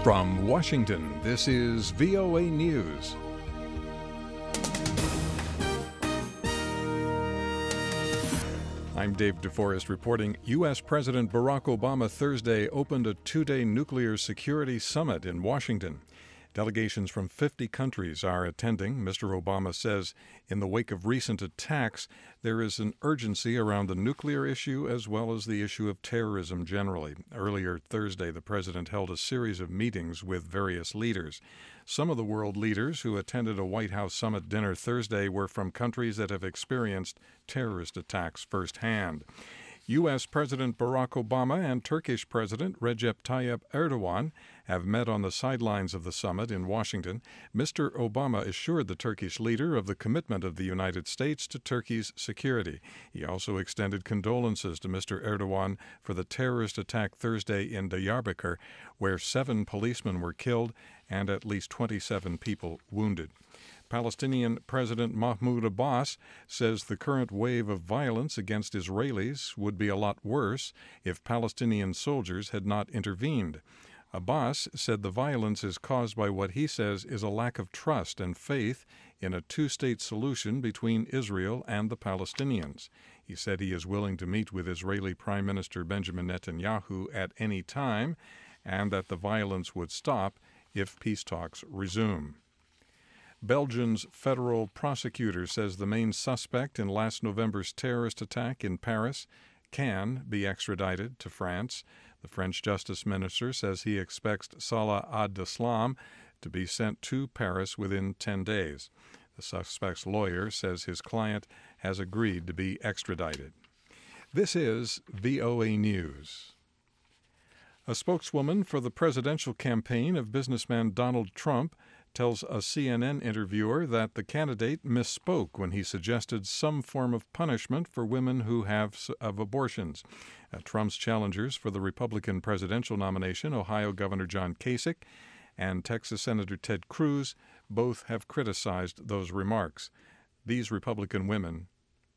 From Washington, this is VOA News. I'm Dave DeForest reporting. U.S. President Barack Obama Thursday opened a two-day nuclear security summit in Washington. Delegations from 50 countries are attending. Mr. Obama says in the wake of recent attacks, there is an urgency around the nuclear issue as well as the issue of terrorism generally. Earlier Thursday, the president held a series of meetings with various leaders. Some of the world leaders who attended a White House summit dinner Thursday were from countries that have experienced terrorist attacks firsthand. U.S. President Barack Obama and Turkish President Recep Tayyip Erdogan have met on the sidelines of the summit in Washington. Mr. Obama assured the Turkish leader of the commitment of the United States to Turkey's security. He also extended condolences to Mr. Erdogan for the terrorist attack Thursday in Diyarbakir, where 7 policemen were killed and at least 27 people wounded. Palestinian President Mahmoud Abbas says the current wave of violence against Israelis would be a lot worse if Palestinian soldiers had not intervened. Abbas said the violence is caused by what he says is a lack of trust and faith in a two-state solution between Israel and the Palestinians. He said he is willing to meet with Israeli Prime Minister Benjamin Netanyahu at any time and that the violence would stop if peace talks resume. Belgium's federal prosecutor says the main suspect in last November's terrorist attack in Paris can be extradited to France. The French justice minister says he expects Salah Abdeslam to be sent to Paris within 10 days. The suspect's lawyer says his client has agreed to be extradited. This is VOA News. A spokeswoman for the presidential campaign of businessman Donald Trump tells a CNN interviewer that the candidate misspoke when he suggested some form of punishment for women who have abortions. Trump's challengers for the Republican presidential nomination, Ohio Governor John Kasich and Texas Senator Ted Cruz, both have criticized those remarks. These Republican women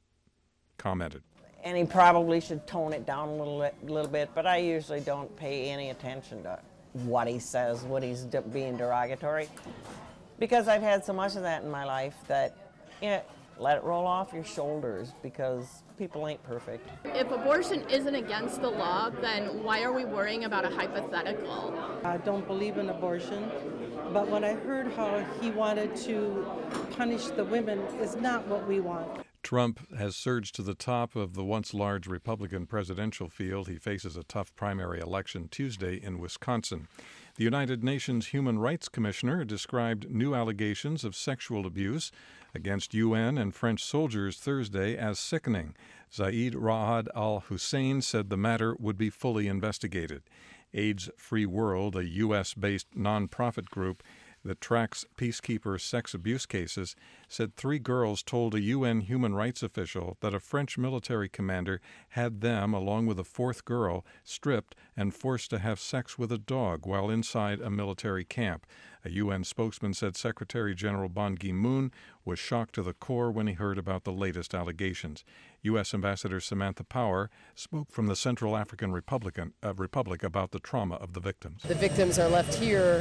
commented. And he probably should tone it down a little bit, but I usually don't pay any attention to what he says, what he's being derogatory, because I've had so much of that in my life that, let it roll off your shoulders because people ain't perfect. If abortion isn't against the law, then why are we worrying about a hypothetical? I don't believe in abortion, but when I heard how he wanted to punish the women is not what we want. Trump has surged to the top of the once large Republican presidential field. He faces a tough primary election Tuesday in Wisconsin. The United Nations Human Rights Commissioner described new allegations of sexual abuse against UN and French soldiers Thursday as sickening. Zaid Ra'ad al-Hussein said the matter would be fully investigated. AIDS Free World, a U.S.-based nonprofit group that tracks peacekeeper sex abuse cases, said 3 girls told a UN human rights official that a French military commander had them, along with a 4th girl, stripped and forced to have sex with a dog while inside a military camp. A UN spokesman said Secretary General Ban Ki-moon was shocked to the core when he heard about the latest allegations. U.S. Ambassador Samantha Power spoke from the Central African Republic about the trauma of the victims. The victims are left here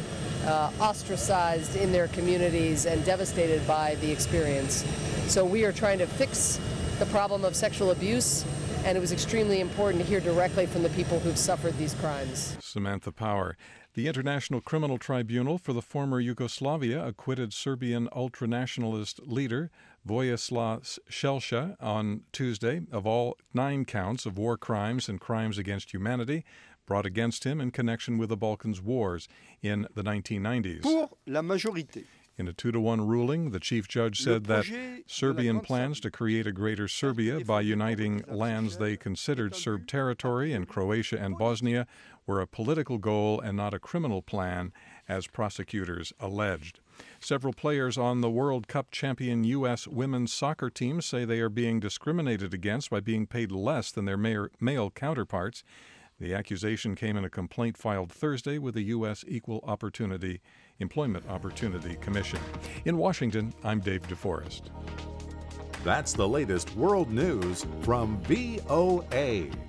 ostracized in their communities and devastated by the experience. So we are trying to fix the problem of sexual abuse, and it was extremely important to hear directly from the people who've suffered these crimes. Samantha Power. The International Criminal Tribunal for the former Yugoslavia acquitted Serbian ultranationalist leader Vojislav Šešelj on Tuesday of all 9 counts of war crimes and crimes against humanity brought against him in connection with the Balkans wars in the 1990s. Pour la majorité. In a 2-1 ruling, the chief judge said that Serbian plans to create a greater Serbia by uniting lands they considered Serb territory in Croatia and Bosnia were a political goal and not a criminal plan, as prosecutors alleged. Several players on the World Cup champion U.S. women's soccer team say they are being discriminated against by being paid less than their male counterparts. The accusation came in a complaint filed Thursday with the U.S. Equal Employment Opportunity Commission. In Washington, I'm Dave DeForest. That's the latest world news from VOA.